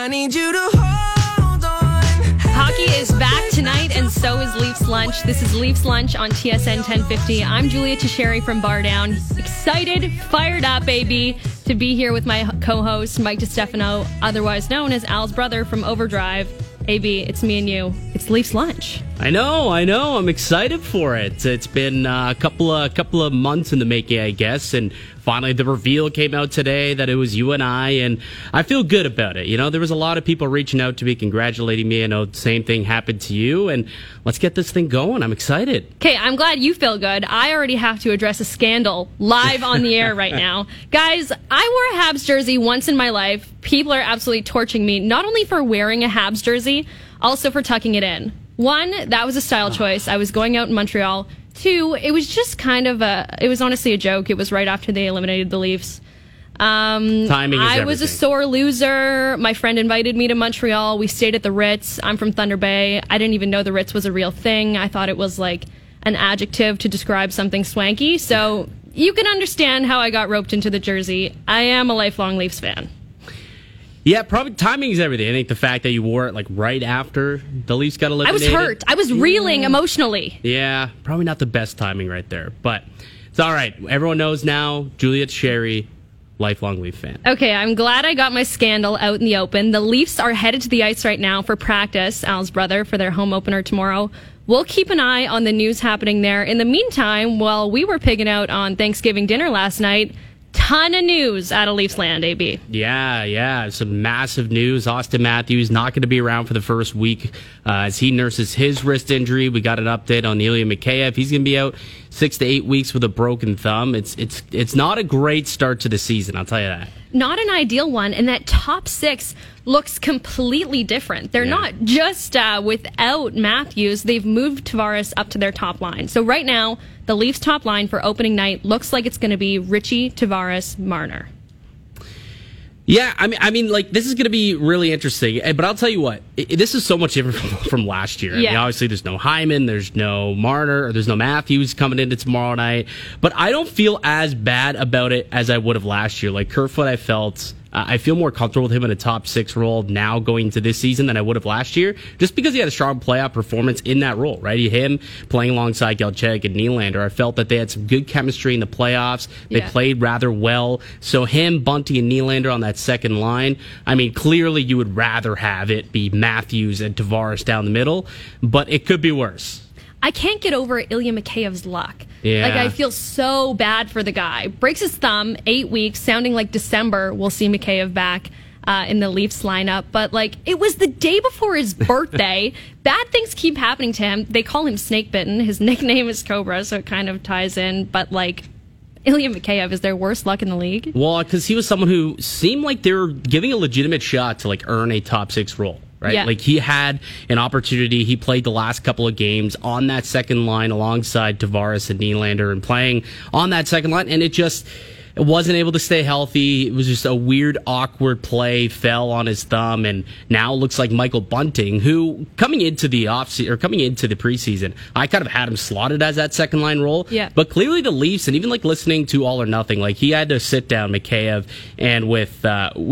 I need you to hold on. Hockey is back tonight, and so is Leafs Lunch. This is Leafs Lunch on TSN 1050. I'm Julia Teixeira from Bar Down. Excited, fired up, baby, to be here with my co-host, Mike DiStefano, otherwise known as Al's brother from Overdrive. AB, it's me and you. It's Leafs Lunch. I know. I'm excited for it. It's been a couple of months in the making, I guess, and finally the reveal came out today that it was you and I feel good about it. You know, there was a lot of people reaching out to me, congratulating me. I know the same thing happened to you, and let's get this thing going. I'm excited. Okay, I'm glad you feel good. I already have to address a scandal live on the air right now. Guys, I wore a Habs jersey once in my life. People are absolutely torching me, not only for wearing a Habs jersey, also for tucking it in. One, that was a style choice. I was going out in Montreal. Two, it was just it was honestly a joke. It was right after they eliminated the Leafs. Timing is everything. I was a sore loser. My friend invited me to Montreal. We stayed at the Ritz. I'm from Thunder Bay. I didn't even know the Ritz was a real thing. I thought it was like an adjective to describe something swanky. So you can understand how I got roped into the jersey. I am a lifelong Leafs fan. Yeah, probably timing is everything. I think the fact that you wore it like right after the Leafs got eliminated. I was hurt. I was reeling emotionally. Yeah, probably not the best timing right there, but it's all right. Everyone knows now. Julia Teixeira, lifelong Leaf fan. Okay, I'm glad I got my scandal out in the open. The Leafs are headed to the ice right now for practice, Al's brother, for their home opener tomorrow. We'll keep an eye on the news happening there. In the meantime, while we were pigging out on Thanksgiving dinner last night, ton of news out of Leafs land, AB. Yeah. Some massive news. Austin Matthews not going to be around for the first week as he nurses his wrist injury. We got an update on Ilya Mikheyev. He's going to be out 6 to 8 weeks with a broken thumb. It's not a great start to the season, I'll tell you that. Not an ideal one, and that top six looks completely different. They're not just without Matthews. They've moved Tavares up to their top line. So right now, the Leafs' top line for opening night looks like it's going to be Ritchie, Tavares, Marner. Yeah, I mean, like, this is going to be really interesting. But I'll tell you what, this is so much different from last year. I mean, obviously, there's no Hyman, there's no Marner, or there's no Matthews coming into tomorrow night. But I don't feel as bad about it as I would have last year. Like, Kerfoot, I feel more comfortable with him in a top six role now going into this season than I would have last year, just because he had a strong playoff performance in that role, right? Him playing alongside Galchenyuk and Nylander. I felt that they had some good chemistry in the playoffs. They played rather well. So him, Bunty, and Nylander on that second line, I mean, clearly you would rather have it be Matthews and Tavares down the middle, but it could be worse. I can't get over Ilya Mikheyev's luck. Yeah. Like, I feel so bad for the guy. Breaks his thumb, 8 weeks, sounding like December, we'll see Mikheyev back in the Leafs lineup. But, like, it was the day before his birthday. Bad things keep happening to him. They call him Snake Bitten. His nickname is Cobra, so it kind of ties in. But, like, Ilya Mikheyev, is there worse luck in the league? Well, because he was someone who seemed like they were giving a legitimate shot to, like, earn a top six role. Right? Yeah. Like, he had an opportunity. He played the last couple of games on that second line alongside Tavares and Nylander and playing on that second line, and it wasn't able to stay healthy. It was just a weird, awkward play, fell on his thumb, and now it looks like Michael Bunting, who coming into the preseason, I kind of had him slotted as that second line role. Yeah. But clearly the Leafs, and even like listening to All or Nothing, like he had to sit down Mikheyev and with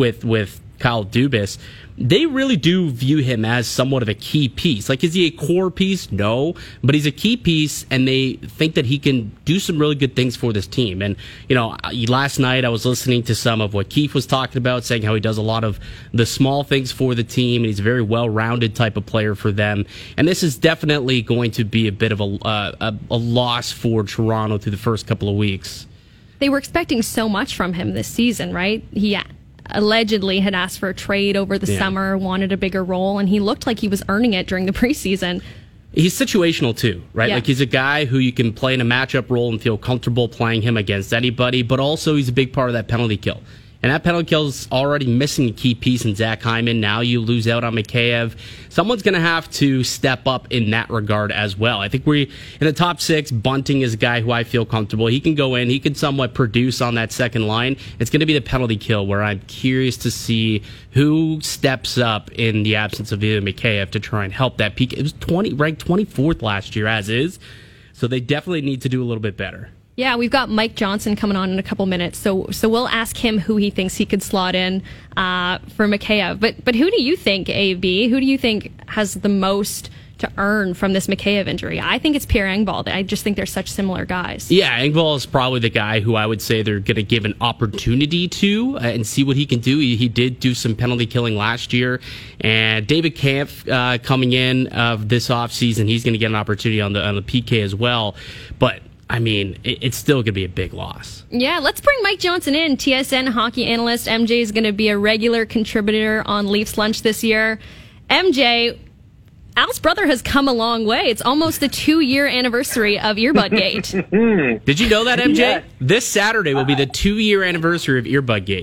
Kyle Dubas, they really do view him as somewhat of a key piece. Like, is he a core piece? No, but he's a key piece, and they think that he can do some really good things for this team. And, you know, last night I was listening to some of what Keefe was talking about, saying how he does a lot of the small things for the team, and he's a very well-rounded type of player for them. And this is definitely going to be a bit of a loss for Toronto through the first couple of weeks. They were expecting so much from him this season, right? He allegedly had asked for a trade over the summer, wanted a bigger role, and he looked like he was earning it during the preseason. He's situational too, right? Yeah. Like, he's a guy who you can play in a matchup role and feel comfortable playing him against anybody, but also he's a big part of that penalty kill. And that penalty kill's already missing a key piece in Zach Hyman. Now you lose out on Mikheyev. Someone's going to have to step up in that regard as well. I think in the top six, Bunting is a guy who I feel comfortable. He can go in. He can somewhat produce on that second line. It's going to be the penalty kill where I'm curious to see who steps up in the absence of Ilya Mikheyev to try and help that peak. It was ranked 24th last year as is. So they definitely need to do a little bit better. Yeah, we've got Mike Johnson coming on in a couple minutes, so we'll ask him who he thinks he could slot in for Mikheyev. But who do you think, AB? Who do you think has the most to earn from this Mikheyev injury? I think it's Pierre Engvall. I just think they're such similar guys. Yeah, Engvall is probably the guy who I would say they're going to give an opportunity to and see what he can do. He did do some penalty killing last year. And David Kampf coming in this offseason, he's going to get an opportunity on the PK as well. But I mean, it's still going to be a big loss. Yeah, let's bring Mike Johnson in. TSN hockey analyst. MJ is going to be a regular contributor on Leafs Lunch this year. MJ, Al's brother has come a long way. It's almost the 2-year anniversary of Earbudgate. Did you know that, MJ? Yes. This Saturday will be the 2-year anniversary of Earbudgate.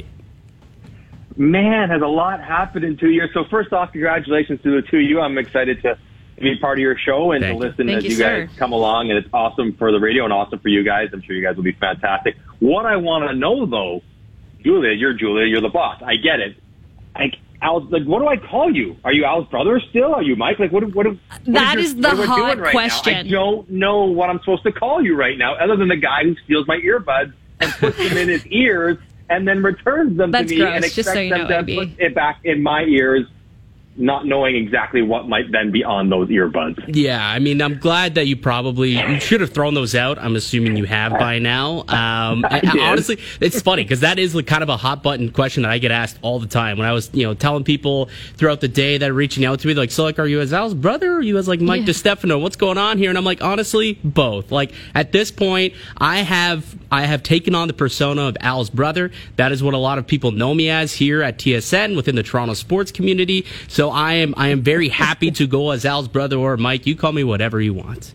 Man, has a lot happened in 2 years. So first off, congratulations to the two of you. I'm excited to be part of your show and Thank to you. listen Thank as you, you guys sir. come along. And it's awesome for the radio and awesome for you guys. I'm sure you guys will be fantastic. What I want to know, though, Julia, you're the boss. I get it. Al, like, what do I call you? Are you Al's brother still? Are you Mike? Like, That is the what hot doing right question. now? I don't know what I'm supposed to call you right now, other than the guy who steals my earbuds and puts them in his ears and then returns them That's to me gross, and just expects so you know, them to AB. put it back in my ears, not knowing exactly what might then be on those earbuds. Yeah, I mean, I'm glad that you should have thrown those out. I'm assuming you have by now. did. Honestly, it's funny because that is kind of a hot button question that I get asked all the time when I was, telling people throughout the day that are reaching out to me, like, so like, are you as Al's brother or are you as like Mike DiStefano? What's going on here? And I'm like, honestly, both. Like at this point, I have taken on the persona of Al's brother. That is what a lot of people know me as here at TSN within the Toronto sports community. So I am very happy to go as Al's brother or Mike. You call me whatever you want.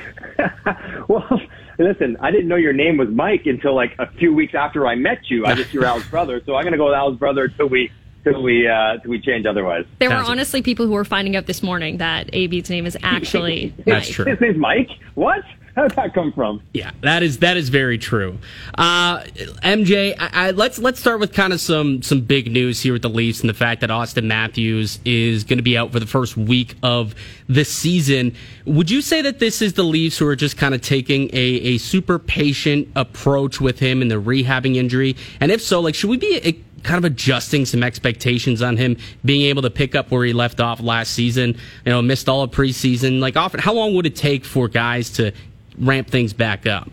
Well, listen, I didn't know your name was Mike until like a few weeks after I met you. I just you're Al's brother, so I'm going to go with Al's brother till we change otherwise. There were Sounds- honestly people who were finding out this morning that AB's name is actually That's Mike. true. His name's Mike? What? How did that come from? Yeah, that is very true. MJ, let's start with kind of some big news here with the Leafs and the fact that Austin Matthews is going to be out for the first week of the season. Would you say that this is the Leafs who are just kind of taking a super patient approach with him in the rehabbing injury? And if so, like, should we be kind of adjusting some expectations on him being able to pick up where he left off last season? Missed all of preseason. Like, often, how long would it take for guys to ramp things back up?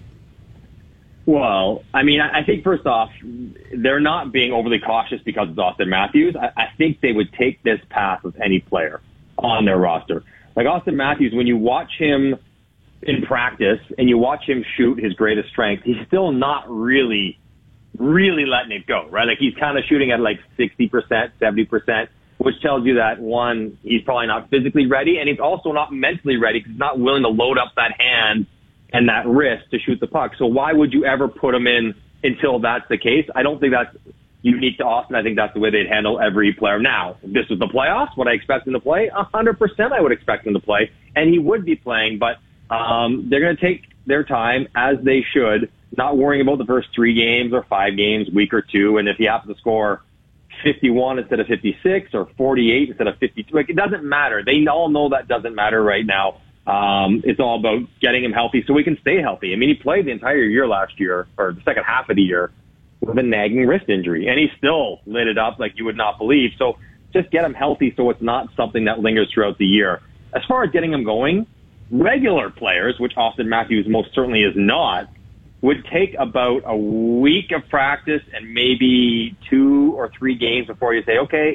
Well, I mean, I think first off, they're not being overly cautious because it's Austin Matthews. I think they would take this path with any player on their roster. Like Austin Matthews, when you watch him in practice and you watch him shoot his greatest strength, he's still not really letting it go, right? Like he's kind of shooting at like 60%, 70%, which tells you that, one, he's probably not physically ready, and he's also not mentally ready because he's not willing to load up that hand and that wrist to shoot the puck. So why would you ever put him in until that's the case? I don't think that's unique to Austin. I think that's the way they'd handle every player. Now, if this was the playoffs, would I expect him to play? 100% I would expect him to play, and he would be playing, but they're going to take their time, as they should, not worrying about the first 3 games or 5 games, week or two, and if he happens to score 51 instead of 56 or 48 instead of 52, like, it doesn't matter. They all know that doesn't matter right now. It's all about getting him healthy so he can stay healthy. I mean, he played the entire year last year, or the second half of the year, with a nagging wrist injury, and he still lit it up like you would not believe. So just get him healthy so it's not something that lingers throughout the year. As far as getting him going, regular players, which Austin Matthews most certainly is not, would take about a week of practice and maybe 2 or 3 games before you say, okay,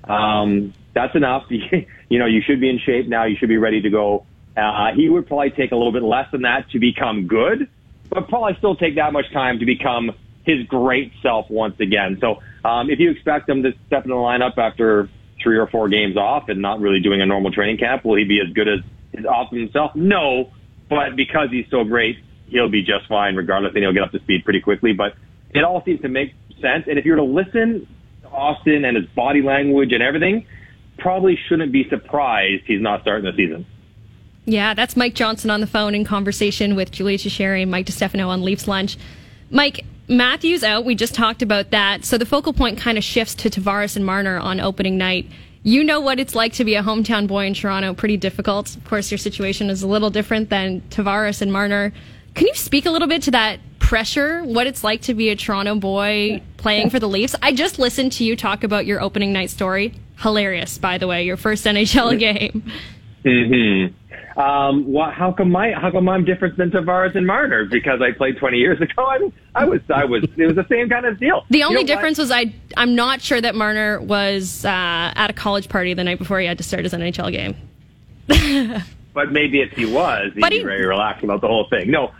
that's enough. You should be in shape now. You should be ready to go. He would probably take a little bit less than that to become good, but probably still take that much time to become his great self once again. So if you expect him to step in the lineup after 3 or 4 games off and not really doing a normal training camp, will he be as good as his awesome self? No, but because he's so great, he'll be just fine regardless, and he'll get up to speed pretty quickly. But it all seems to make sense. And if you were to listen to Austin and his body language and everything, probably shouldn't be surprised he's not starting the season. Yeah, that's Mike Johnson on the phone in conversation with Julia Cicheri and Mike DiStefano on Leafs Lunch. Mike, Matthews out. We just talked about that. So the focal point kind of shifts to Tavares and Marner on opening night. You know what it's like to be a hometown boy in Toronto. Pretty difficult. Of course, your situation is a little different than Tavares and Marner. Can you speak a little bit to that pressure what it's like to be a Toronto boy playing for the Leafs? I just listened to you talk about your opening night story. Hilarious, by the way, your first NHL game. Mm-hmm. How come I'm different than Tavares and Marner? Because I played 20 years ago. I mean, it was the same kind of deal. The only difference was I'm not sure that Marner was at a college party the night before he had to start his NHL game. But maybe if he was, he'd be very relaxed about the whole thing. No,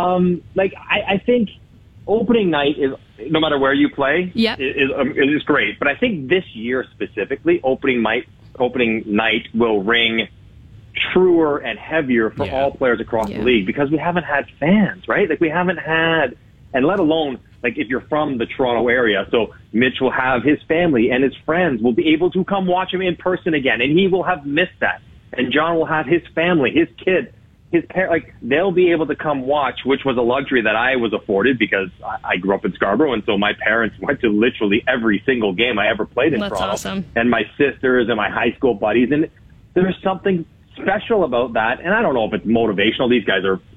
I think opening night is, no matter where you play, is great. But I think this year specifically, opening night will ring truer and heavier for all players across the league, because we haven't had fans, right? Like, we haven't had, and let alone, like, if you're from the Toronto area, so Mitch will have his family and his friends will be able to come watch him in person again, and he will have missed that. And John will have his family, his kid, his parents, like, they'll be able to come watch, which was a luxury that I was afforded because I grew up in Scarborough, and so my parents went to literally every single game I ever played in Toronto. That's awesome. And my sisters and my high school buddies, and there's something special about that. And I don't know if it's motivational. These guys are,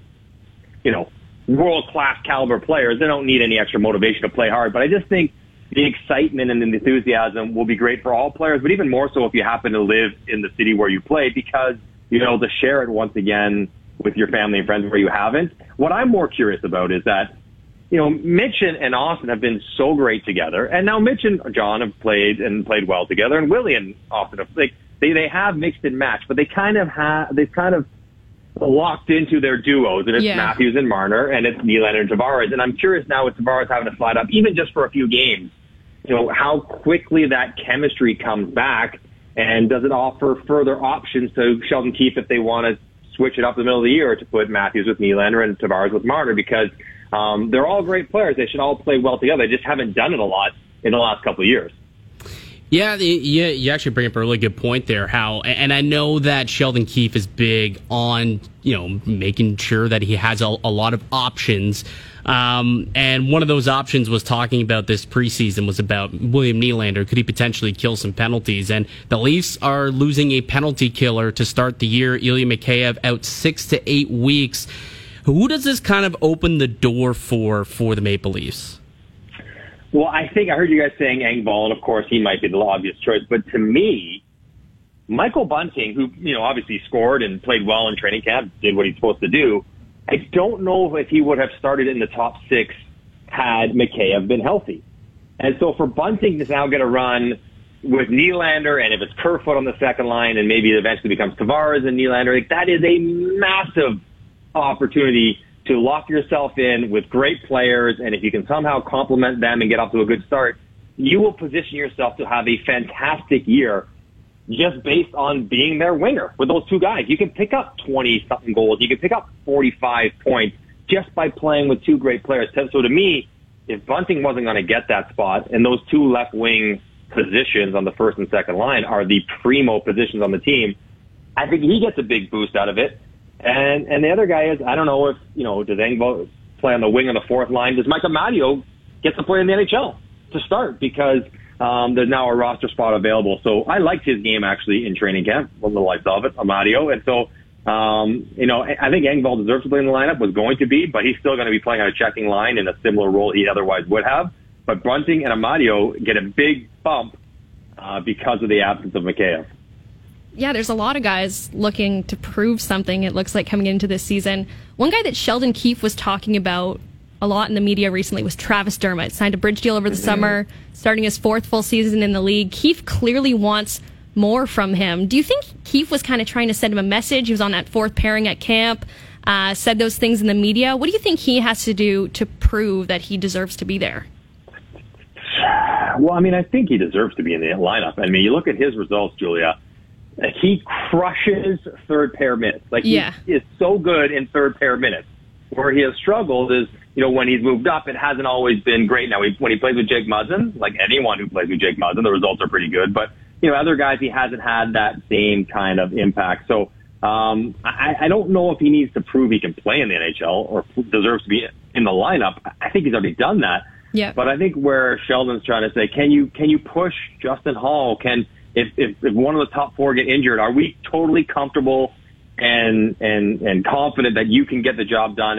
world-class caliber players. They don't need any extra motivation to play hard, but I just think the excitement and the enthusiasm will be great for all players, but even more so if you happen to live in the city where you play, because to share it once again with your family and friends where you haven't. What I'm more curious about is that, Mitch and Austin have been so great together, and now Mitch and John have played well together, and Willie and Austin have, they have mixed and matched, but they've kind of locked into their duos, and it's Matthews and Marner, and it's Nylander and Tavares. And I'm curious now with Tavares having to slide up, even just for a few games, how quickly that chemistry comes back, and does it offer further options to Sheldon Keefe if they want to switch it up in the middle of the year to put Matthews with Nylander and Tavares with Marner, because they're all great players. They should all play well together. They just haven't done it a lot in the last couple of years. Yeah, you actually bring up a really good point there. And I know that Sheldon Keefe is big on making sure that he has a lot of options. And one of those options was talking about this preseason was about William Nylander. Could he potentially kill some penalties? And the Leafs are losing a penalty killer to start the year. Ilya Mikheyev out 6 to 8 weeks. Who does this kind of open the door for the Maple Leafs? Well, I think I heard you guys saying Engvall, and of course he might be the obvious choice. But to me, Michael Bunting, who obviously scored and played well in training camp, did what he's supposed to do. I don't know if he would have started in the top 6 had Mikheyev been healthy. And so for Bunting to now get a run with Nylander, and if it's Kerfoot on the second line, and maybe it eventually becomes Tavares and Nylander, that is a massive opportunity to lock yourself in with great players, and if you can somehow complement them and get off to a good start, you will position yourself to have a fantastic year just based on being their winger with those two guys. You can pick up 20-something goals. You can pick up 45 points just by playing with two great players. So to me, if Bunting wasn't going to get that spot, and those two left wing positions on the first and second line are the primo positions on the team, I think he gets a big boost out of it. And the other guy is, I don't know if, does Engvall play on the wing on the fourth line? Does Michael Mario get to play in the NHL to start? Because there's now a roster spot available. So I liked his game, actually, in training camp. One of the lights of it, Amadio. And so, I think Engvall deserves to play in the lineup, was going to be, but he's still going to be playing on a checking line in a similar role he otherwise would have. But Bunting and Amadio get a big bump because of the absence of Mikheyev. Yeah, there's a lot of guys looking to prove something, it looks like, coming into this season. One guy that Sheldon Keefe was talking about a lot in the media recently was Travis Dermott. Signed a bridge deal over the summer, starting his 4th full season in the league. Keefe clearly wants more from him. Do you think Keefe was kind of trying to send him a message? He was on that 4th pairing at camp, said those things in the media. What do you think he has to do to prove that he deserves to be there? Well, I think he deserves to be in the lineup. You look at his results, Julia. He crushes third pair minutes. He is so good in third pair minutes. Where he has struggled is, when he's moved up, it hasn't always been great. Now, when he plays with Jake Muzzin, like anyone who plays with Jake Muzzin, the results are pretty good. But, other guys, he hasn't had that same kind of impact. So, I don't know if he needs to prove he can play in the NHL or deserves to be in the lineup. I think he's already done that. Yeah. But I think where Sheldon's trying to say, can you push Justin Hall? If one of the top 4 get injured, are we totally comfortable and confident that you can get the job done? And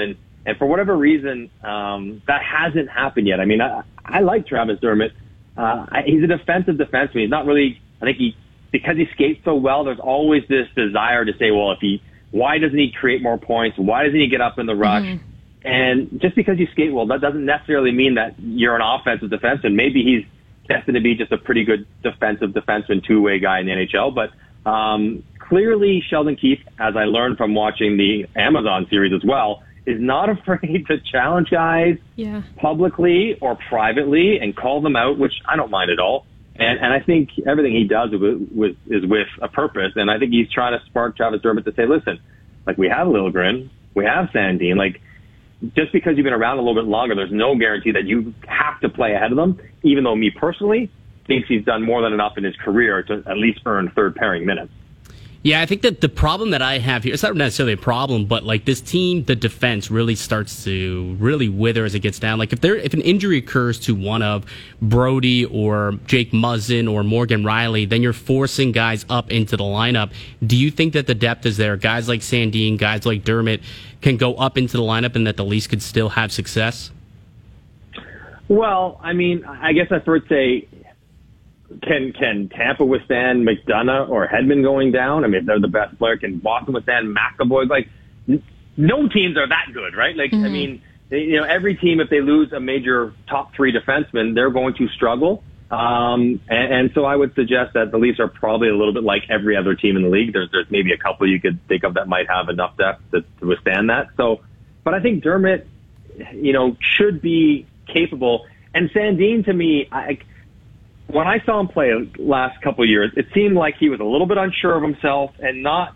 And for whatever reason, that hasn't happened yet. I mean, I like Travis Dermott. He's a defensive defenseman. He's not really, because he skates so well, there's always this desire to say, well, why doesn't he create more points? Why doesn't he get up in the rush? Mm-hmm. And just because you skate well, that doesn't necessarily mean that you're an offensive defenseman. Maybe he's destined to be just a pretty good defensive defenseman, two-way guy in the NHL. But clearly, Sheldon Keefe, as I learned from watching the Amazon series as well, is not afraid to challenge guys publicly or privately and call them out, which I don't mind at all. And I think everything he does is with a purpose. And I think he's trying to spark Travis Dermott to say, listen, like, we have Liljegren, we have Sandin. Like, just because you've been around a little bit longer, there's no guarantee that you have to play ahead of them, even though me personally thinks he's done more than enough in his career to at least earn third pairing minutes. Yeah, I think that the problem that I have here, it's not necessarily a problem, but like this team, the defense really starts to really wither as it gets down. Like if an injury occurs to one of Brody or Jake Muzzin or Morgan Riley, then you're forcing guys up into the lineup. Do you think that the depth is there? Guys like Sandin, guys like Dermott can go up into the lineup and that the Leafs could still have success? Well, I mean, I guess I first say, Can Tampa withstand McDonough or Hedman going down? I mean, if they're the best player, can Boston withstand McAvoy? Like, no teams are that good, right? Like, I mean, every team, if they lose a major top three defenseman, they're going to struggle. And so I would suggest that the Leafs are probably a little bit like every other team in the league. There's maybe a couple you could think of that might have enough depth to withstand that. So, but I think Dermott, should be capable. And Sandin, to me, when I saw him play last couple of years, it seemed like he was a little bit unsure of himself and not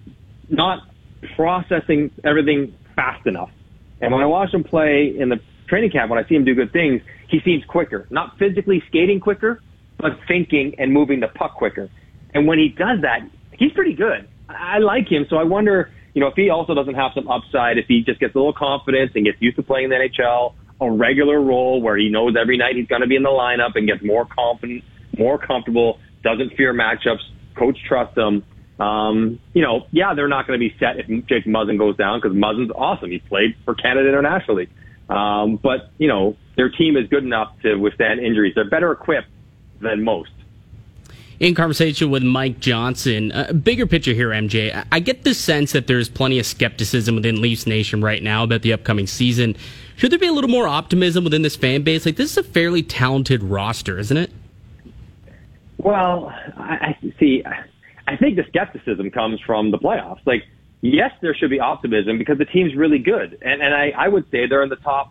processing everything fast enough. And when I watched him play in the training camp, when I see him do good things, he seems quicker. Not physically skating quicker, but thinking and moving the puck quicker. And when he does that, he's pretty good. I like him, so I wonder, if he also doesn't have some upside, if he just gets a little confidence and gets used to playing in the NHL, a regular role where he knows every night he's going to be in the lineup and gets more confident, more comfortable, doesn't fear matchups, coach trusts him. They're not going to be set if Jake Muzzin goes down because Muzzin's awesome. He played for Canada internationally. But their team is good enough to withstand injuries. They're better equipped than most. In conversation with Mike Johnson, bigger picture here, MJ, I get the sense that there's plenty of skepticism within Leafs Nation right now about the upcoming season. Should there be a little more optimism within this fan base? Like, this is a fairly talented roster, isn't it? Well, I think the skepticism comes from the playoffs. Like, yes, there should be optimism because the team's really good. And I would say they're in the top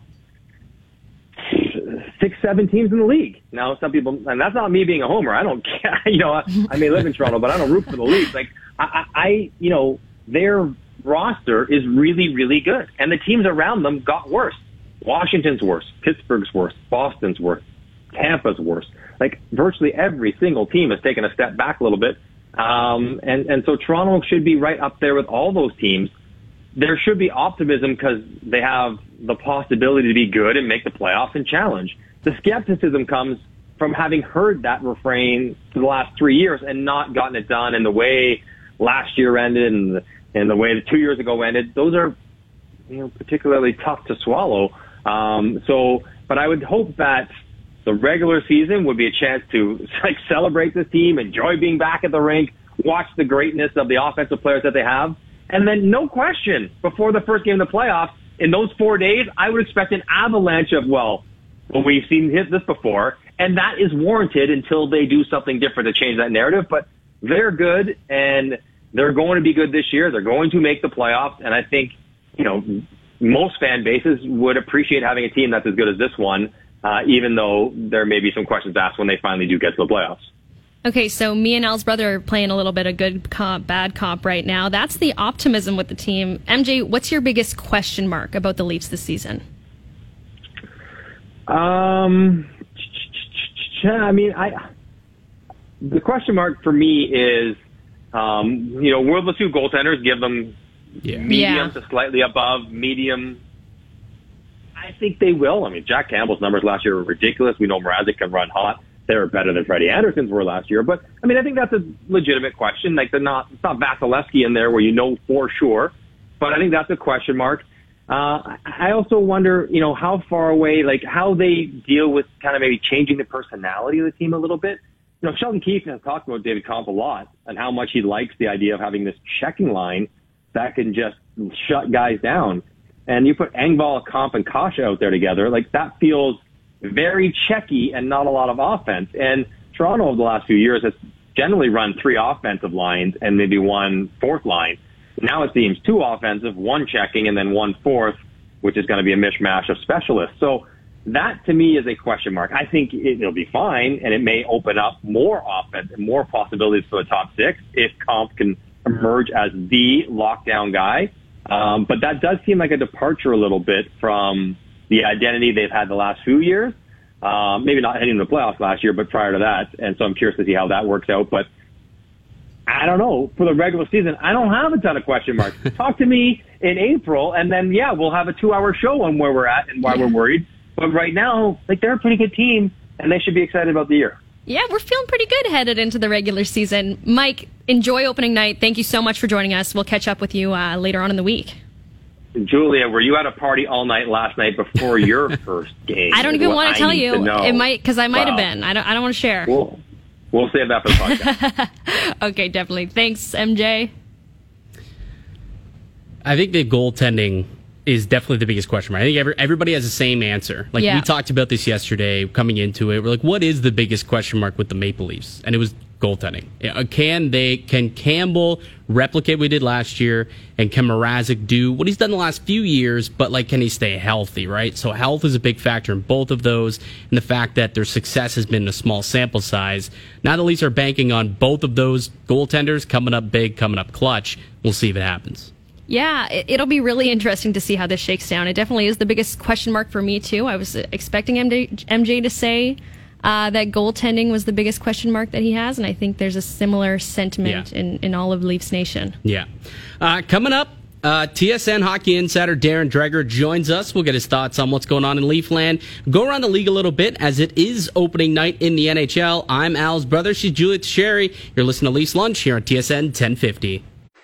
6-7 teams in the league. Now, some people, and that's not me being a homer. I don't care. I may live in Toronto, but I don't root for the Leafs. Like, their roster is really, really good. And the teams around them got worse. Washington's worse. Pittsburgh's worse. Boston's worse. Tampa's worse. Like, virtually every single team has taken a step back a little bit. And so Toronto should be right up there with all those teams. There should be optimism because they have the possibility to be good and make the playoffs and challenge. The skepticism comes from having heard that refrain for the last 3 years and not gotten it done in the way last year ended and the way the 2 years ago ended. Those are, particularly tough to swallow. But I would hope that the regular season would be a chance to celebrate this team, enjoy being back at the rink, watch the greatness of the offensive players that they have. And then, no question, before the first game of the playoffs, in those 4 days, I would expect an avalanche of, we've seen this before, and that is warranted until they do something different to change that narrative. But they're good, and they're going to be good this year. They're going to make the playoffs, and I think, most fan bases would appreciate having a team that's as good as this one, even though there may be some questions asked when they finally do get to the playoffs. Okay, so me and Al's brother are playing a little bit of good cop, bad cop right now. That's the optimism with the team. MJ, what's your biggest question mark about the Leafs this season? The question mark for me is, will the two goaltenders give them medium to slightly above medium? I think they will. Jack Campbell's numbers last year were ridiculous. We know Mrazek can run hot. They were better than Freddie Anderson's were last year. But, I think that's a legitimate question. Like, it's not Vasilevsky in there where for sure. But I think that's a question mark. I also wonder, how far away, like how they deal with kind of maybe changing the personality of the team a little bit. Sheldon Keefe has talked about David Kampf a lot and how much he likes the idea of having this checking line that can just shut guys down. And you put Engvall, Kampf, and Kasha out there together, like that feels very checky and not a lot of offense. And Toronto over the last few years has generally run 3 offensive lines and maybe 1 fourth line. Now it seems 2 offensive, 1 checking, and then 1 fourth, which is going to be a mishmash of specialists. So that, to me, is a question mark. I think it'll be fine, and it may open up more offense and more possibilities for the top 6 if Kampf can emerge as the lockdown guy. But that does seem like a departure a little bit from the identity they've had the last few years. Maybe not heading to the playoffs last year, but prior to that. And so I'm curious to see how that works out. But I don't know. For the regular season, I don't have a ton of question marks. Talk to me in April, and then, we'll have a 2-hour show on where we're at and why we're worried. But right now, they're a pretty good team, and they should be excited about the year. Yeah, we're feeling pretty good headed into the regular season. Mike, enjoy opening night. Thank you so much for joining us. We'll catch up with you later on in the week. Julia, were you at a party all night last night before your first game? I don't even want to tell you. It might, because I might have been. I don't want to share. We'll save that for the podcast. Okay, definitely. Thanks, MJ. I think the goaltending is definitely the biggest question mark. I think everybody has the same answer. We talked about this yesterday coming into it. We're like, what is the biggest question mark with the Maple Leafs? And it was goaltending. Can Campbell replicate what we did last year? And can Mrazek do what he's done the last few years, but can he stay healthy, right? So health is a big factor in both of those, and the fact that their success has been in a small sample size. Now the Leafs are banking on both of those goaltenders coming up big, coming up clutch. We'll see if it happens. Yeah, it'll be really interesting to see how this shakes down. It definitely is the biggest question mark for me, too. I was expecting MJ to say that goaltending was the biggest question mark that he has, and I think there's a similar sentiment in all of Leafs Nation. Yeah. Coming up, TSN Hockey Insider Darren Dreger joins us. We'll get his thoughts on what's going on in Leafland. Go around the league a little bit as it is opening night in the NHL. I'm Al's brother. She's Julia Teixeira. You're listening to Leafs Lunch here on TSN 1050.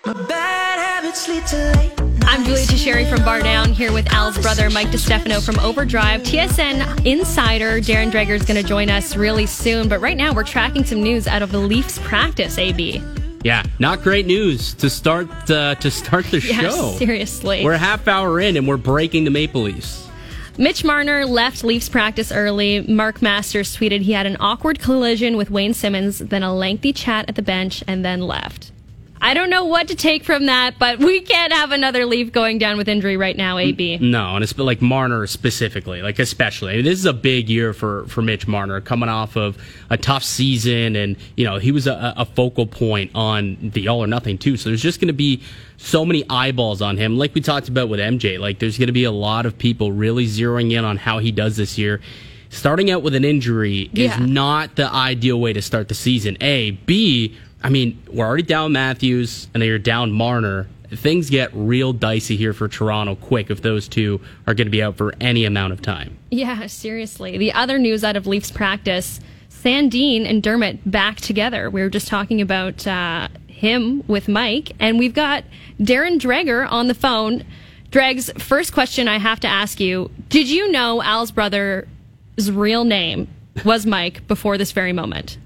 I'm Julia Teixeira from Bar Down, here with Al's brother, Mike DiStefano from Overdrive. TSN Insider Darren Dreger is going to join us really soon, but right now we're tracking some news out of the Leafs practice, AB. Yeah, not great news to start the show. Seriously. We're a half hour in and we're breaking the Maple Leafs. Mitch Marner left Leafs practice early. Mark Masters tweeted he had an awkward collision with Wayne Simmons, then a lengthy chat at the bench, and then left. I don't know what to take from that, but we can't have another Leaf going down with injury right now, AB. No, and it's like Marner specifically, especially. I mean, this is a big year for Mitch Marner, coming off of a tough season, and he was a focal point on the All or Nothing too. So there's just going to be so many eyeballs on him, like we talked about with MJ. There's going to be a lot of people really zeroing in on how he does this year. Starting out with an injury is not the ideal way to start the season. A, B. I mean, we're already down Matthews, and then you're down Marner. Things get real dicey here for Toronto quick if those two are going to be out for any amount of time. Yeah, seriously. The other news out of Leafs practice, Sandin and Dermott back together. We were just talking about him with Mike, and we've got Darren Dreger on the phone. Dregs, first question I have to ask you, did you know Al's brother's real name was Mike before this very moment?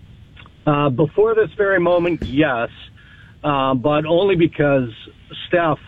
Before this very moment, yes, but only because Steph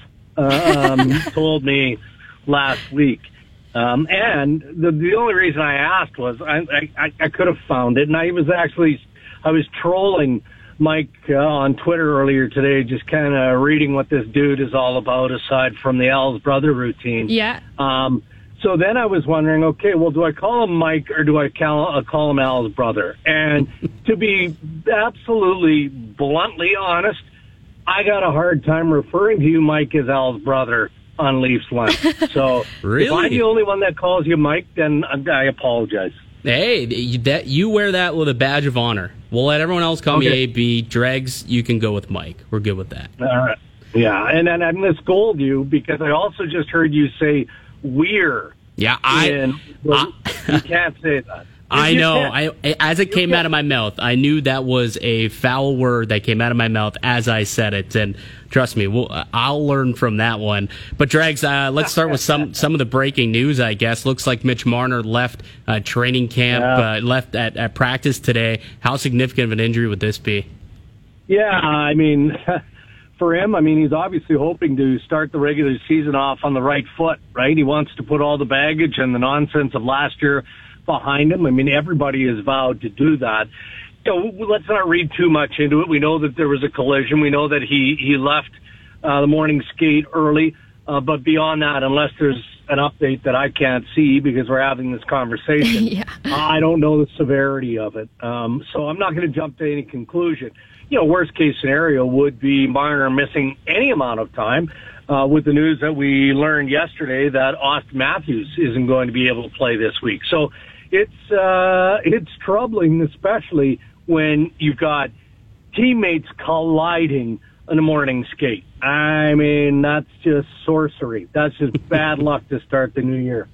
told me last week. And the only reason I asked was I could have found it, and I was trolling Mike on Twitter earlier today, just kind of reading what this dude is all about aside from the Al's brother routine. Yeah. So then I was wondering, okay, well, do I call him Mike or do I call him Al's brother? And to be absolutely bluntly honest, I got a hard time referring to you, Mike, as Al's brother on Leafs Lunch. So really? If I'm the only one that calls you Mike, then I apologize. Hey, you wear that with a badge of honor. We'll let everyone else call me AB. Dregs, you can go with Mike. We're good with that. All right. Yeah, and then I'm going to scold you because I also just heard you say we're. Yeah, you can't say that. I know. As it came out of my mouth, I knew that was a foul word that came out of my mouth as I said it. And trust me, I'll learn from that one. But Dregs, let's start with some of the breaking news, I guess. Looks like Mitch Marner left training camp, left at practice today. How significant of an injury would this be? Yeah, I mean, for him, I mean, he's obviously hoping to start the regular season off on the right foot, right? He wants to put all the baggage and the nonsense of last year behind him. I mean, everybody has vowed to do that. You know, let's not read too much into it. We know that there was a collision. We know that he left the morning skate early. But beyond that, unless there's an update that I can't see because we're having this conversation, I don't know the severity of it. So I'm not going to jump to any conclusion. You know, worst case scenario would be Marner missing any amount of time, with the news that we learned yesterday that Austin Matthews isn't going to be able to play this week. So it's troubling, especially when you've got teammates colliding in the morning skate. I mean, that's just sorcery. That's just bad luck to start the new year.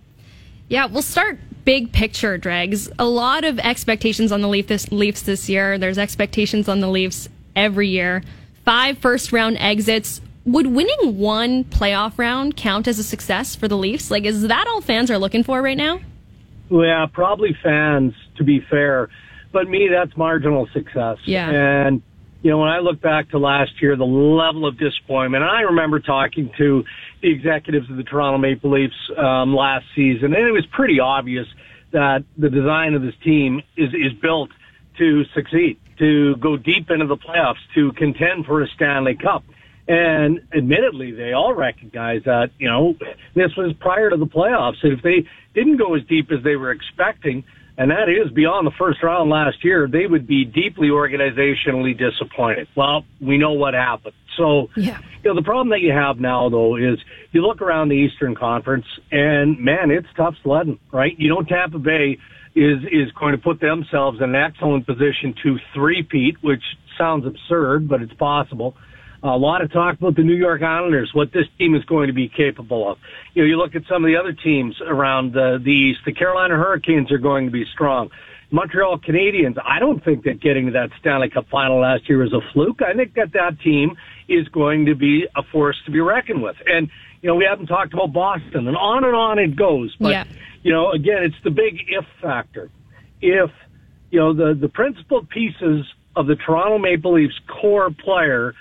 Yeah, we'll start big picture, Dregs. A lot of expectations on the Leafs this year. There's expectations on the Leafs every year. 5 first-round exits. Would winning 1 playoff round count as a success for the Leafs? Like, is that all fans are looking for right now? Yeah, probably fans, to be fair. But me, that's marginal success. Yeah. And, you know, when I look back to last year, the level of disappointment, and I remember talking to the executives of the Toronto Maple Leafs last season, and it was pretty obvious that the design of this team is built to succeed, to go deep into the playoffs, to contend for a Stanley Cup. And admittedly, they all recognize that, you know, this was prior to the playoffs. And if they didn't go as deep as they were expecting, and that is beyond the first round last year, they would be deeply organizationally disappointed. Well, we know what happened. So, you know, the problem that you have now, though, is you look around the Eastern Conference, and, man, it's tough sledding, right? You know, Tampa Bay is going to put themselves in an excellent position to three-peat, which sounds absurd, but it's possible. A lot of talk about the New York Islanders, what this team is going to be capable of. You know, you look at some of the other teams around the East. The Carolina Hurricanes are going to be strong. Montreal Canadiens, I don't think that getting to that Stanley Cup final last year was a fluke. I think that team is going to be a force to be reckoned with. And, you know, we haven't talked about Boston, and on it goes. But, you know, again, it's the big if factor. If, you know, the principal pieces of the Toronto Maple Leafs core player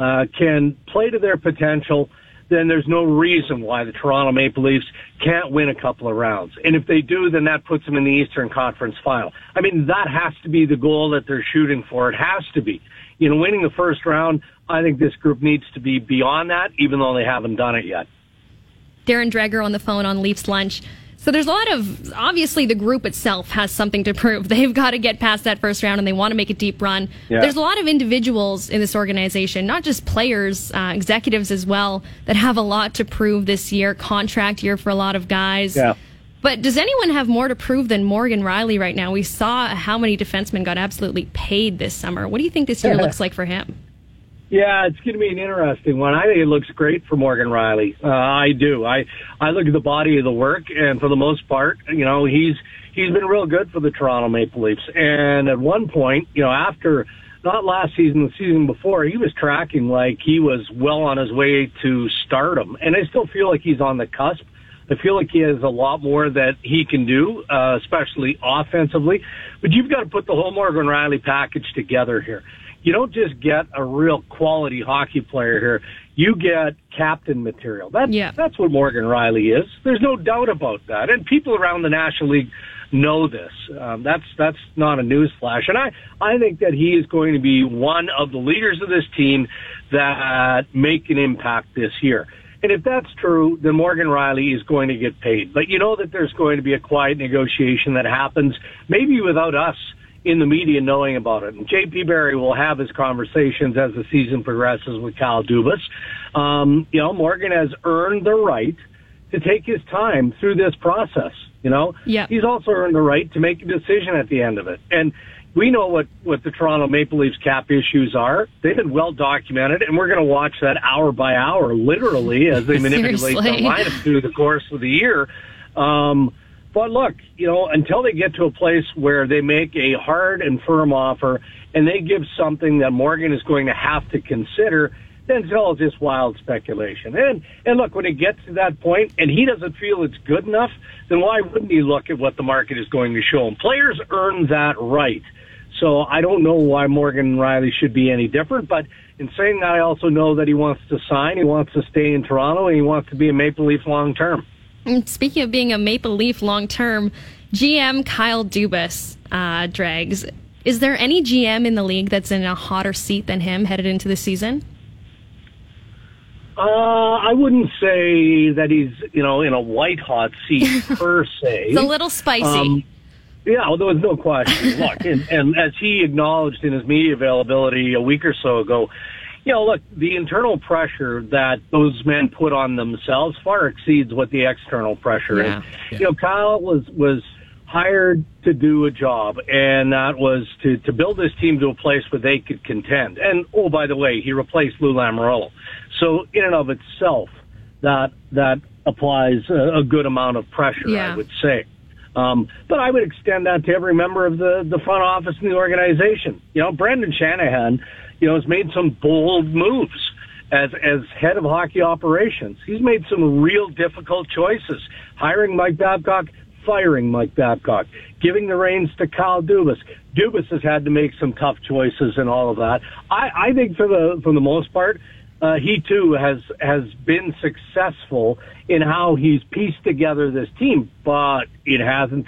can play to their potential, then there's no reason why the Toronto Maple Leafs can't win a couple of rounds. And if they do, then that puts them in the Eastern Conference Final. I mean, that has to be the goal that they're shooting for. It has to be. You know, winning the first round, I think this group needs to be beyond that, even though they haven't done it yet. Darren Dreger on the phone on Leafs Lunch. So there's a lot of, obviously the group itself has something to prove. They've got to get past that first round and they want to make a deep run. There's a lot of individuals in this organization, not just players, executives as well, that have a lot to prove this year, contract year for a lot of guys. But does anyone have more to prove than Morgan Rielly right now? We saw how many defensemen got absolutely paid this summer. What do you think this year looks like for him? Yeah, it's going to be an interesting one. I think it looks great for Morgan Rielly. I do. I look at the body of the work, and for the most part, you know, he's been real good for the Toronto Maple Leafs. And at one point, you know, after not last season, the season before, he was tracking like he was well on his way to stardom. And I still feel like he's on the cusp. I feel like he has a lot more that he can do, especially offensively. But you've got to put the whole Morgan Rielly package together here. You don't just get a real quality hockey player here. You get captain material. That's what Morgan Rielly is. There's no doubt about that. And people around the National League know this. That's not a newsflash. And I think that he is going to be one of the leaders of this team that make an impact this year. And if that's true, then Morgan Rielly is going to get paid. But you know that there's going to be a quiet negotiation that happens, maybe without us in the media knowing about it. And J.P. Barry will have his conversations as the season progresses with Kyle Dubas. You know, Morgan has earned the right to take his time through this process. You know, he's also earned the right to make a decision at the end of it. And we know what the Toronto Maple Leafs cap issues are. They've been well documented, and we're going to watch that hour by hour, literally, as they manipulate the lineup through the course of the year. But look, until they get to a place where they make a hard and firm offer and they give something that Morgan is going to have to consider, then it's all just wild speculation. And look, when it gets to that point and he doesn't feel it's good enough, then why wouldn't he look at what the market is going to show him? Players earn that right. So I don't know why Morgan Rielly should be any different, but in saying that, I also know that he wants to sign, he wants to stay in Toronto, and he wants to be a Maple Leaf long term. And speaking of being a Maple Leaf long term, GM Kyle Dubas, Dregs, is there any GM in the league that's in a hotter seat than him headed into the season? I wouldn't say that he's, in a white hot seat per se. It's a little spicy. Yeah, well, there was no question. Look, and as he acknowledged in his media availability a week or so ago, look, the internal pressure that those men put on themselves far exceeds what the external pressure is. Yeah. Kyle was hired to do a job, and that was to build this team to a place where they could contend. And, oh, by the way, he replaced Lou Lamoriello. So in and of itself, that applies a good amount of pressure, I would say. But I would extend that to every member of the front office in the organization. Brendan Shanahan, has made some bold moves as head of hockey operations. He's made some real difficult choices. Hiring Mike Babcock, firing Mike Babcock, giving the reins to Kyle Dubas. Dubas has had to make some tough choices and all of that. I think for the most part, he too has been successful in how he's pieced together this team, but it hasn't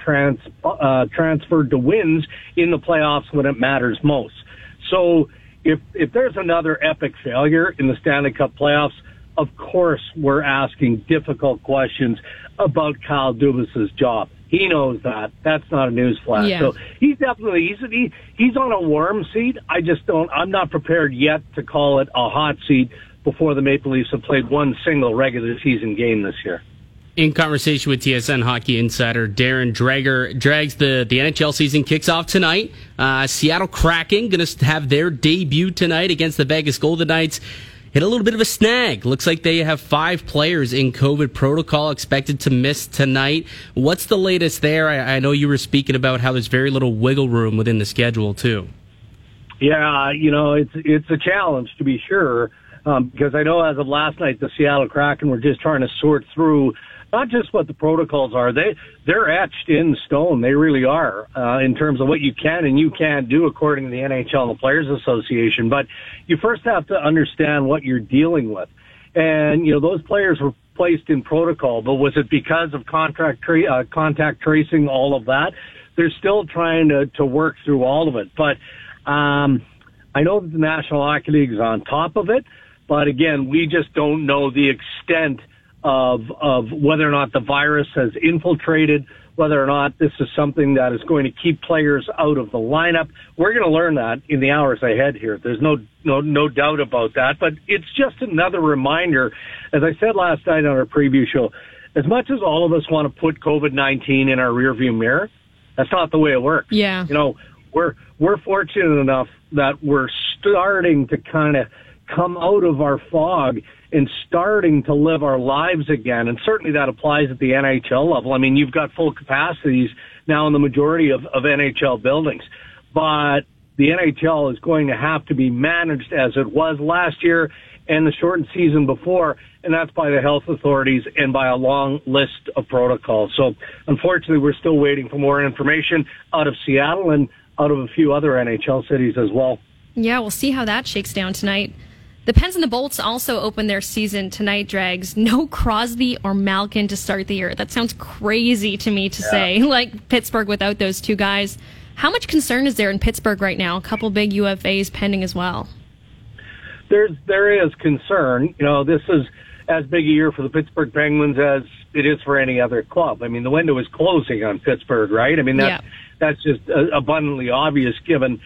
transferred to wins in the playoffs when it matters most. So if there's another epic failure in the Stanley Cup playoffs, of course we're asking difficult questions about Kyle Dubas's job. He knows that. That's not a newsflash. Yeah. So he's definitely he's on a warm seat. I'm not prepared yet to call it a hot seat before the Maple Leafs have played one single regular season game this year. In conversation with TSN Hockey Insider Darren Dreger, Drags, the NHL season kicks off tonight. Seattle Kraken going to have their debut tonight against the Vegas Golden Knights. Hit a little bit of a snag. Looks like they have 5 players in COVID protocol expected to miss tonight. What's the latest there? I know you were speaking about how there's very little wiggle room within the schedule, too. Yeah, it's a challenge, to be sure, because I know as of last night, the Seattle Kraken were just trying to sort through not just what the protocols are. They're etched in stone. They really are, in terms of what you can and you can't do according to the NHL and the Players Association. But you first have to understand what you're dealing with. And, those players were placed in protocol, but was it because of contact tracing, all of that? They're still trying to work through all of it. But I know that the National Hockey League is on top of it. But again, we just don't know the extent of whether or not the virus has infiltrated, whether or not this is something that is going to keep players out of the lineup. We're going to learn that in the hours ahead here. There's no doubt about that. But it's just another reminder, as I said last night on our preview show, as much as all of us want to put COVID-19 in our rearview mirror, that's not the way it works. Yeah. We're fortunate enough that we're starting to kind of come out of our fog and starting to live our lives again. And certainly that applies at the NHL level. I mean, you've got full capacities now in the majority of NHL buildings. But the NHL is going to have to be managed as it was last year and the shortened season before, and that's by the health authorities and by a long list of protocols. So unfortunately, we're still waiting for more information out of Seattle and out of a few other NHL cities as well. Yeah, we'll see how that shakes down tonight. The Pens and the Bolts also open their season tonight, Drags. No Crosby or Malkin to start the year. That sounds crazy to me to say, like Pittsburgh without those two guys. How much concern is there in Pittsburgh right now? A couple big UFAs pending as well. There is concern. This is as big a year for the Pittsburgh Penguins as it is for any other club. I mean, the window is closing on Pittsburgh, right? I mean, that's just abundantly obvious given,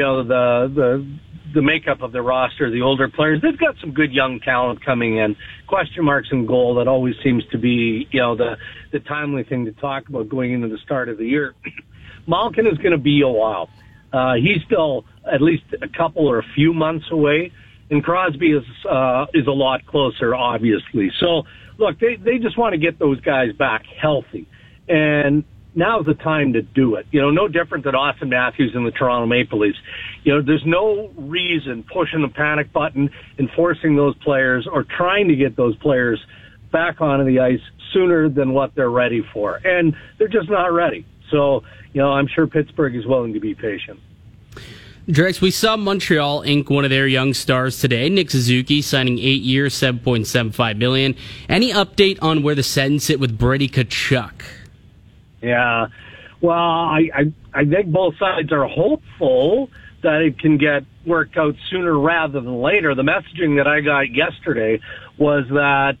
the makeup of the roster, the older players. They've got some good young talent coming in. Question marks in goal, that always seems to be, the timely thing to talk about going into the start of the year. Malkin is going to be a while. He's still at least a couple or a few months away, and Crosby is a lot closer, obviously. So, look, they just want to get those guys back healthy. And now's the time to do it. No different than Austin Matthews and the Toronto Maple Leafs. There's no reason pushing the panic button and forcing those players or trying to get those players back onto the ice sooner than what they're ready for. And they're just not ready. So, I'm sure Pittsburgh is willing to be patient. Drex, we saw Montreal ink one of their young stars today, Nick Suzuki, signing 8 years, $7.75 million. Any update on where the Sens sit with Brady Tkachuk? Yeah. Well, I think both sides are hopeful that it can get worked out sooner rather than later. The messaging that I got yesterday was that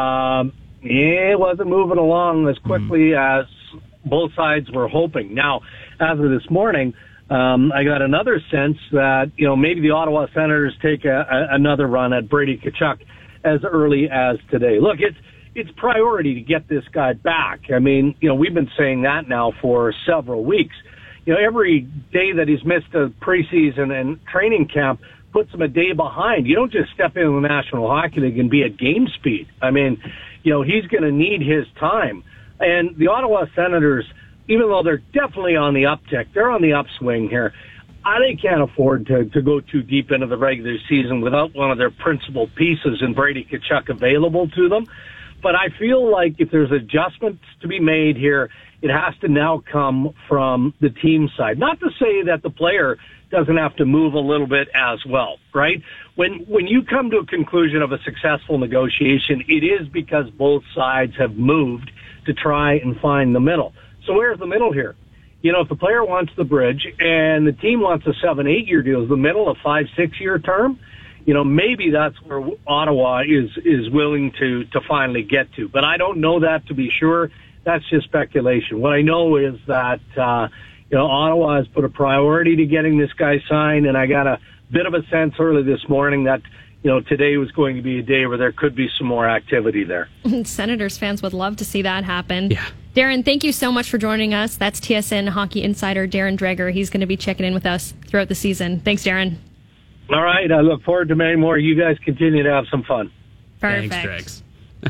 it wasn't moving along as quickly as both sides were hoping. Now, as of this morning, I got another sense that, maybe the Ottawa Senators take another run at Brady Tkachuk as early as today. Look, it's priority to get this guy back. I mean, we've been saying that now for several weeks. Every day that he's missed a preseason and training camp puts him a day behind. You don't just step into the National Hockey League and be at game speed. I mean, he's going to need his time. And the Ottawa Senators, even though they're definitely on the uptick, they're on the upswing here. They can't afford to go too deep into the regular season without one of their principal pieces in Brady Tkachuk available to them. But I feel like if there's adjustments to be made here, it has to now come from the team side. Not to say that the player doesn't have to move a little bit as well, right? When you come to a conclusion of a successful negotiation, it is because both sides have moved to try and find the middle. So where's the middle here? If the player wants the bridge and the team wants a 7-8 year deal, is the middle a 5-6 year term? Maybe that's where Ottawa is willing to finally get to. But I don't know that to be sure. That's just speculation. What I know is that, Ottawa has put a priority to getting this guy signed, and I got a bit of a sense early this morning that, today was going to be a day where there could be some more activity there. Senators fans would love to see that happen. Yeah. Darren, thank you so much for joining us. That's TSN Hockey Insider Darren Dreger. He's going to be checking in with us throughout the season. Thanks, Darren. All right. I look forward to many more. You guys continue to have some fun. Perfect. Thanks, Drex.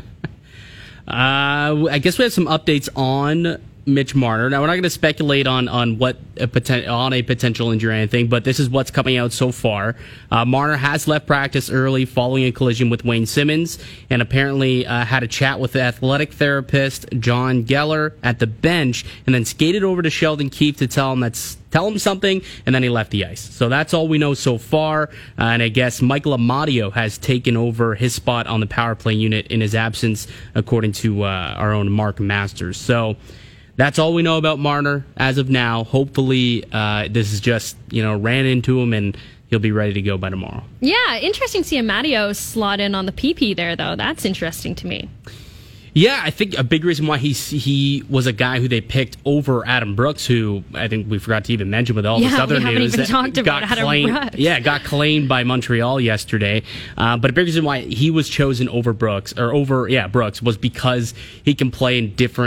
I guess we have some updates on Mitch Marner. Now, we're not going to speculate on what a potential injury or anything, but this is what's coming out so far. Marner has left practice early following a collision with Wayne Simmons, and apparently had a chat with the athletic therapist John Geller at the bench, and then skated over to Sheldon Keefe to tell him something, and then he left the ice. So that's all we know so far. And I guess Michael Amadio has taken over his spot on the power play unit in his absence, according to our own Mark Masters. So that's all we know about Marner as of now. Hopefully, this is just, ran into him and he'll be ready to go by tomorrow. Yeah, interesting to see Amadio slot in on the PP there, though. That's interesting to me. Yeah, I think a big reason why he was a guy who they picked over Adam Brooks, who I think we forgot to even mention with all this other news. Even talked about Adam Brooks. Yeah, got claimed by Montreal yesterday. But a big reason why he was chosen over Brooks was because he can play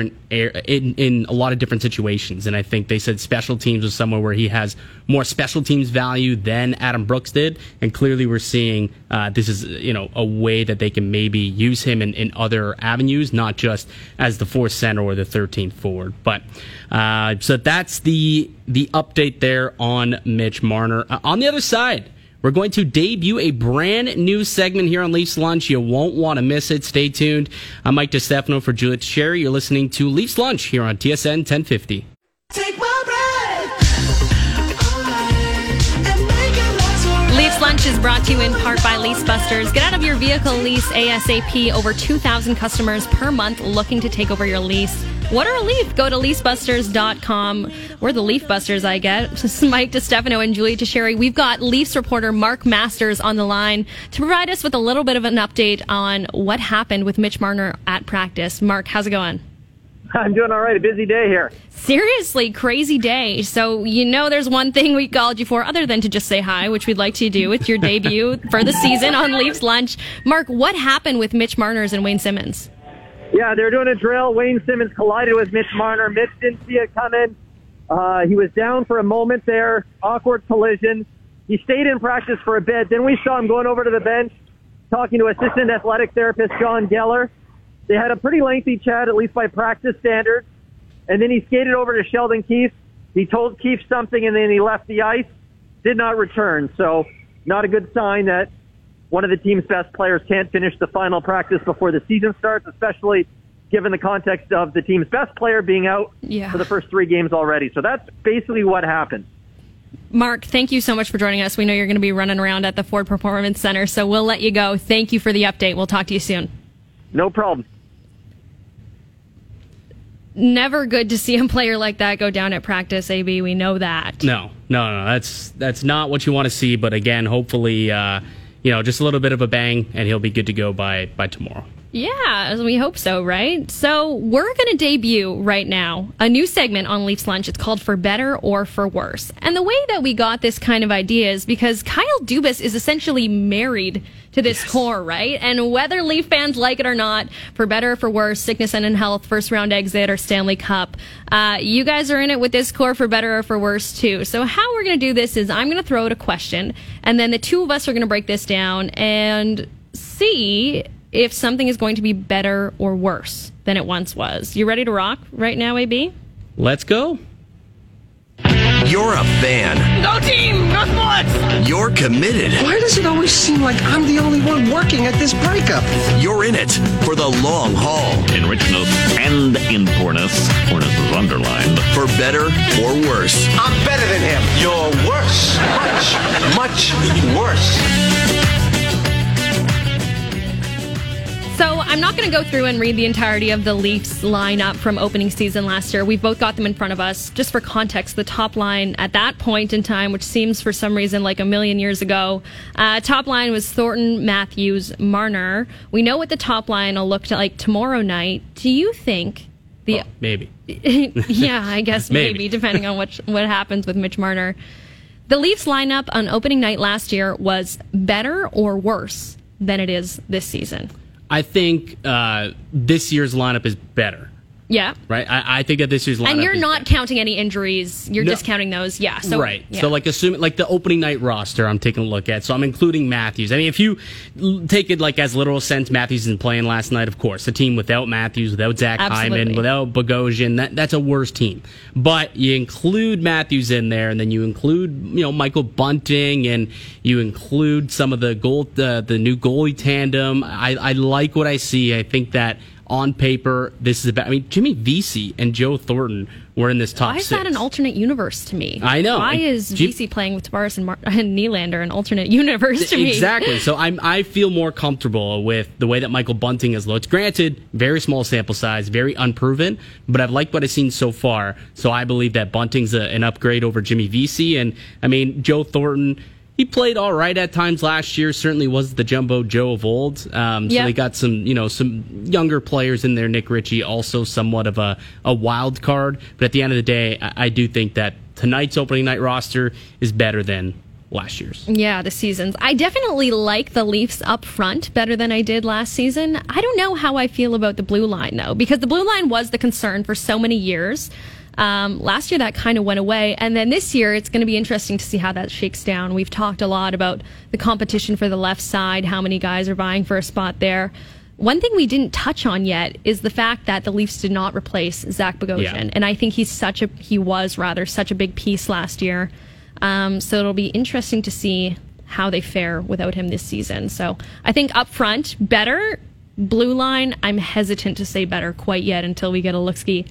in a lot of different situations. And I think they said special teams was somewhere where he has more special teams value than Adam Brooks did. And clearly we're seeing this is a way that they can maybe use him in other avenues, not just as the fourth center or the 13th forward. But so that's the update there on Mitch Marner. On the other side, we're going to debut a brand new segment here on Leafs Lunch. You won't want to miss it. Stay tuned. I'm Mike DeStefano for Juliet Sherry. You're listening to Leafs Lunch here on TSN 1050. Take my breath and make it last forever. Leafs Lunch is brought to you in part by Lease Busters. Get out of your vehicle lease ASAP. Over 2,000 customers per month looking to take over your lease. What are a Leaf? Go to leafbusters.com. We're the Leaf Busters, I get. This is Mike DeStefano and Julie Teixeira. We've got Leafs reporter Mark Masters on the line to provide us with a little bit of an update on what happened with Mitch Marner at practice. Mark, how's it going? I'm doing all right. A busy day here. Seriously, crazy day. So, there's one thing we called you for other than to just say hi, which we'd like to do with your debut for the season on Leafs Lunch. Mark, what happened with Mitch Marner's and Wayne Simmons? Yeah, they were doing a drill. Wayne Simmons collided with Mitch Marner. Mitch didn't see it coming. He was down for a moment there. Awkward collision. He stayed in practice for a bit. Then we saw him going over to the bench, talking to assistant athletic therapist John Geller. They had a pretty lengthy chat, at least by practice standards. And then he skated over to Sheldon Keefe. He told Keefe something, and then he left the ice, did not return. So not a good sign that one of the team's best players can't finish the final practice before the season starts, especially given the context of the team's best player being out for the first 3 games already. So that's basically what happened. Mark, thank you so much for joining us. We know you're going to be running around at the Ford Performance Center, so we'll let you go. Thank you for the update. We'll talk to you soon. No problem. Never good to see a player like that go down at practice, AB. We know that. No. That's not what you want to see. But again, hopefully, just a little bit of a bang, and he'll be good to go by tomorrow. Yeah, we hope so, right? So we're going to debut right now a new segment on Leafs Lunch. It's called For Better or For Worse. And the way that we got this kind of idea is because Kyle Dubas is essentially married to this core, right? And whether Leaf fans like it or not, for better or for worse, sickness and in health, first round exit or Stanley Cup, you guys are in it with this core for better or for worse too. So how we're going to do this is I'm going to throw out a question, and then the two of us are going to break this down and see if something is going to be better or worse than it once was. You ready to rock right now, AB? Let's go. You're a fan. Go team! Go sports! You're committed. Why does it always seem like I'm the only one working at this breakup? You're in it for the long haul. In richness and in poorness. Poorness is underlined. For better or worse. I'm better than him. You're worse. Much worse. So I'm not going to go through and read the entirety of the Leafs lineup from opening season last year. We've both got them in front of us. Just for context, the top line at that point in time, which seems for some reason like a million years ago, top line was Thornton, Matthews, Marner. We know what the top line will look like tomorrow night. Do you think maybe. Yeah, I guess maybe depending on what happens with Mitch Marner. The Leafs lineup on opening night last year was better or worse than it is this season? I think this year's lineup is better. Yeah. Right? I think that this year's lineup And you're is not better. counting any injuries. You're discounting those. Yeah. So, right. Yeah. So, assuming, the opening night roster, I'm taking a look at. So, I'm including Matthews. I mean, if you take it, as literal sense, Matthews isn't playing last night, of course. A team without Matthews, without Zach Hyman, without Bogosian, that's a worse team. But you include Matthews in there, and then you include, Michael Bunting, and you include some of the new goalie tandem. I like what I see. I think that on paper, this is about. I mean, Jimmy Vesey and Joe Thornton were in this top 6. Why is that an alternate universe to me? I know. Why is Vesey playing with Tavares and Nylander an alternate universe to me? Exactly. So I feel more comfortable with the way that Michael Bunting has looked. Granted, very small sample size, very unproven, but I've liked what I've seen so far. So I believe that Bunting's an upgrade over Jimmy Vesey. And, I mean, Joe Thornton, he played all right at times last year. Certainly was the Jumbo Joe of old. So they got some younger players in there. Nick Ritchie, also somewhat of a wild card. But at the end of the day, I do think that tonight's opening night roster is better than last year's. Yeah, the seasons. I definitely like the Leafs up front better than I did last season. I don't know how I feel about the blue line, though, because the blue line was the concern for so many years. Last year that kind of went away, and then this year it's going to be interesting to see how that shakes down. We've talked a lot about the competition for the left side, how many guys are vying for a spot there. One thing we didn't touch on yet is the fact that the Leafs did not replace Zach Bogosian, and I think he was such a big piece last year. So it'll be interesting to see how they fare without him this season. So I think up front, better. Blue line, I'm hesitant to say better quite yet until we get a look-ski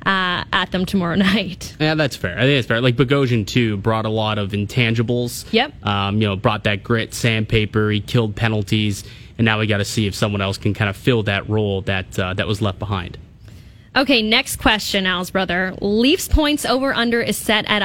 at them tomorrow night. Yeah, that's fair. I think it's fair. Bogosian, too, brought a lot of intangibles. Yep. Brought that grit, sandpaper. He killed penalties. And now we got to see if someone else can kind of fill that role that was left behind. Okay, next question, Al's brother. Leafs points over-under is set at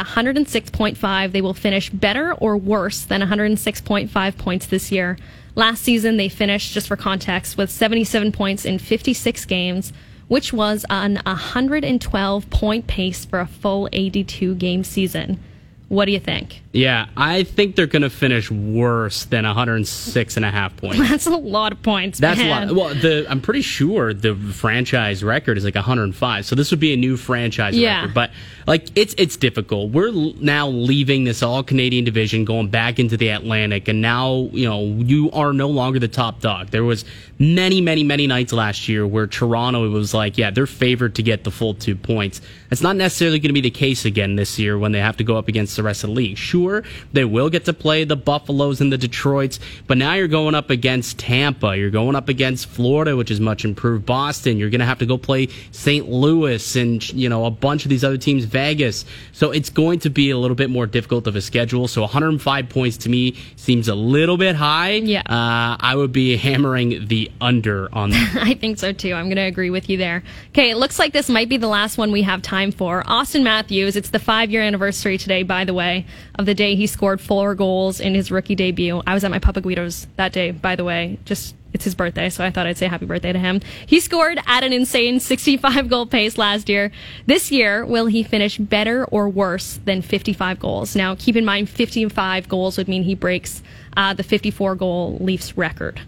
106.5. They will finish better or worse than 106.5 points this year. Last season, they finished, just for context, with 77 points in 56 games, which was an 112-point pace for a full 82-game season. What do you think? Yeah, I think they're going to finish worse than 106.5 points. That's a lot of points. That's man. a lot. Well, I'm pretty sure the franchise record is like 105. So this would be a new franchise record. But like, it's difficult. We're now leaving this all Canadian division, going back into the Atlantic, and now you are no longer the top dog. There was many nights last year where Toronto was like, yeah, they're favored to get the full 2 points. That's not necessarily going to be the case again this year when they have to go up against the rest of the league. Sure, they will get to play the Buffaloes and the Detroits, but now you're going up against Tampa. You're going up against Florida, which is much improved. Boston. You're going to have to go play St. Louis and a bunch of these other teams, Vegas. So it's going to be a little bit more difficult of a schedule. So 105 points to me seems a little bit high. Yeah. I would be hammering the under on that. I think so too. I'm going to agree with you there. Okay, it looks like this might be the last one we have time for. Austin Matthews, it's the 5-year anniversary today, by the way, of the day he scored 4 goals in his rookie debut. I was at my Papa Guido's that day, by the way. It's his birthday, so I thought I'd say happy birthday to him. He scored at an insane 65-goal pace last year. This year, will he finish better or worse than 55 goals? Now, keep in mind, 55 goals would mean he breaks the 54-goal Leafs record.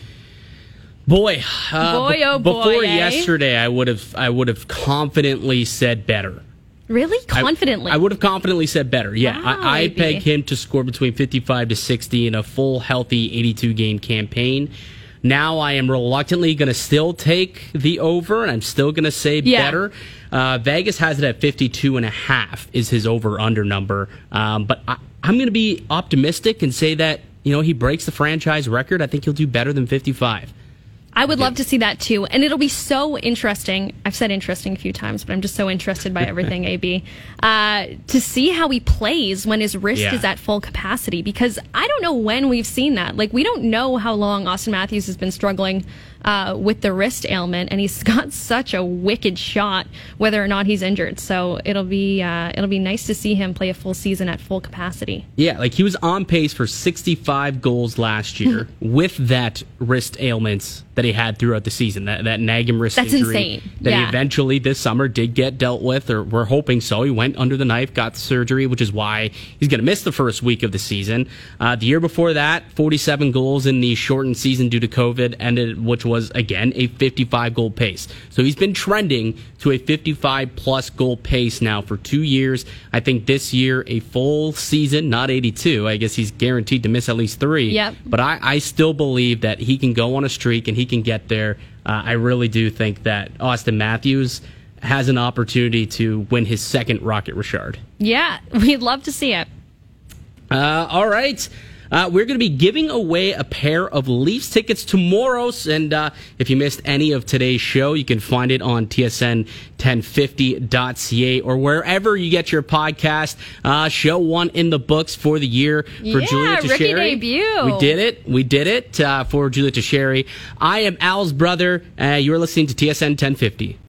Boy, oh boy, before eh? yesterday, I would have confidently said better. Really? Confidently? I would have confidently said better. Yeah, Wow, I AB. peg him to score between 55 to 60 in a full, healthy 82-game campaign. Now I am reluctantly going to still take the over, and I'm still going to say better. Vegas has it at 52.5 is his over-under number. But I'm going to be optimistic and say that he breaks the franchise record. I think he'll do better than 55. I would love to see that too. And it'll be so interesting. I've said interesting a few times, but I'm just so interested by everything, AB. To see how he plays when his wrist is at full capacity. Because I don't know when we've seen that. Like, we don't know how long Austin Matthews has been struggling with the wrist ailment. And he's got such a wicked shot, whether or not he's injured. So it'll be nice to see him play a full season at full capacity. Yeah, like he was on pace for 65 goals last year with that wrist ailments that he had throughout the season, that nagging wrist That's injury insane. that he eventually this summer did get dealt with, or we're hoping so. He went under the knife, got the surgery, which is why he's going to miss the first week of the season. The year before that, 47 goals in the shortened season due to COVID ended, which was, again, a 55-goal pace. So he's been trending to a 55-plus goal pace now for 2 years. I think this year, a full season, not 82. I guess he's guaranteed to miss at least 3. Yep. But I still believe that he can go on a streak and he can get there. I really do think that Austin Matthews has an opportunity to win his second Rocket Richard. Yeah, we'd love to see it. All right. We're going to be giving away a pair of Leafs tickets tomorrow. And if you missed any of today's show, you can find it on tsn1050.ca or wherever you get your podcast. Show 1 in the books for the year for Julia Teixeira. Rookie debut. We did it for Julia Teixeira. I am Al's brother. You're listening to TSN 1050.